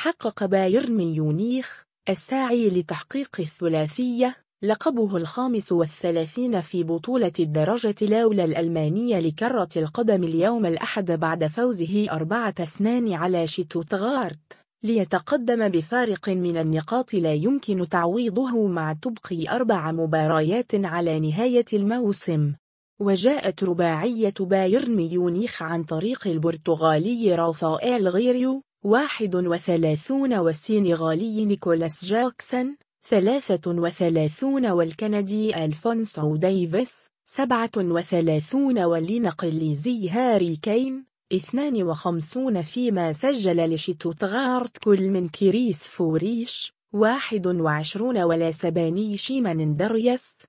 حقق بايرن ميونخ الساعي لتحقيق الثلاثية لقبه 35 في بطولة الدرجة الأولى الألمانية لكرة القدم اليوم الأحد بعد فوزه 4-2 على شتوتغارت، ليتقدم بفارق من النقاط لا يمكن تعويضه مع تبقي 4 مباريات على نهاية الموسم. وجاءت رباعية بايرن ميونخ عن طريق البرتغالي رافائيل غيريو 31 والسنغالي نيكولاس جاكسون 33 والكندي ألفونسو ديفيس 37 والإنجليزي هاري كين 52، فيما سجل لشتوتغارت كل من كريس فوريش 21 والأسباني شيمان دريس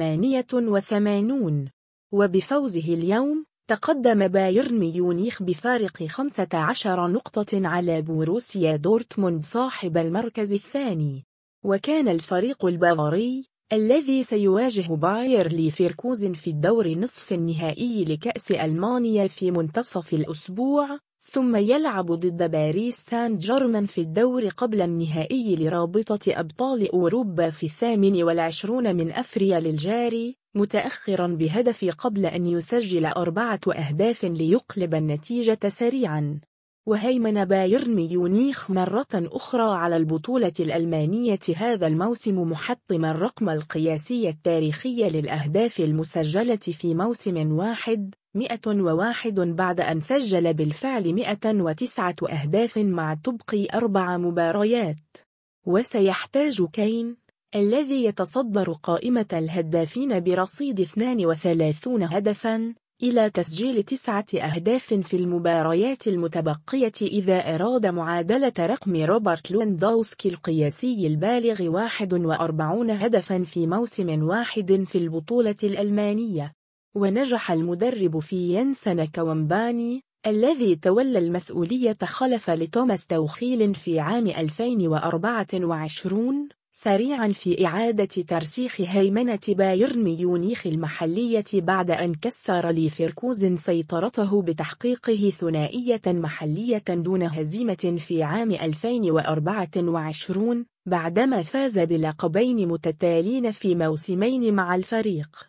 88. وبفوزه اليوم تقدم بايرن ميونخ بفارق 15 نقطة على بوروسيا دورتموند صاحب المركز الثاني. وكان الفريق البافاري الذي سيواجه باير ليفركوزن في الدور نصف النهائي لكأس ألمانيا في منتصف الأسبوع، ثم يلعب ضد باريس سان جيرمان في الدور قبل النهائي لرابطة أبطال أوروبا في 28 من أفريل الجاري، متأخرا بهدف قبل أن يسجل 4 أهداف ليقلب النتيجة سريعا. وهيمن بايرن ميونخ مرة أخرى على البطولة الألمانية هذا الموسم، محطما الرقم القياسي التاريخي للأهداف المسجلة في موسم واحد 101 بعد أن سجل بالفعل 109 أهداف مع تبقي 4 مباريات. وسيحتاج كين الذي يتصدر قائمة الهدافين برصيد 32 هدفاً إلى تسجيل 9 أهداف في المباريات المتبقية إذا أراد معادلة رقم روبرت لوندوسكي القياسي البالغ 41 هدفاً في موسم واحد في البطولة الألمانية. ونجح المدرب في ينسن كومباني الذي تولى المسؤولية خلف لتوماس توخيل في عام 2024 سريعا في إعادة ترسيخ هيمنة بايرن ميونخ المحلية بعد أن كسر ليفركوزن سيطرته بتحقيقه ثنائية محلية دون هزيمة في عام 2024 بعدما فاز بلقبين متتالين في موسمين مع الفريق.